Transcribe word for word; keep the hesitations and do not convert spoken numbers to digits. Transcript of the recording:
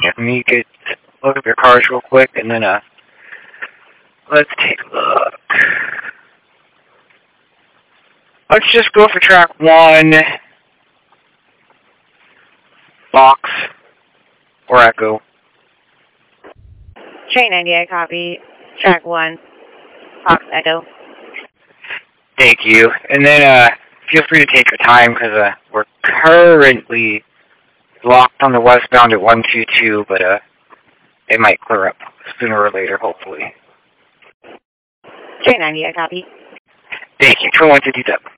Let me get look up your cars real quick, and then uh, let's take a look. Let's just go for track one, Fox or Echo. Train ninety-eight, copy. Track one, Fox Echo. Thank you. And then uh, feel free to take your time because uh, we're currently locked on the westbound at one two two, but uh, it might clear up sooner or later, hopefully. Train ninety-eight, copy. Thank you. Train one two two.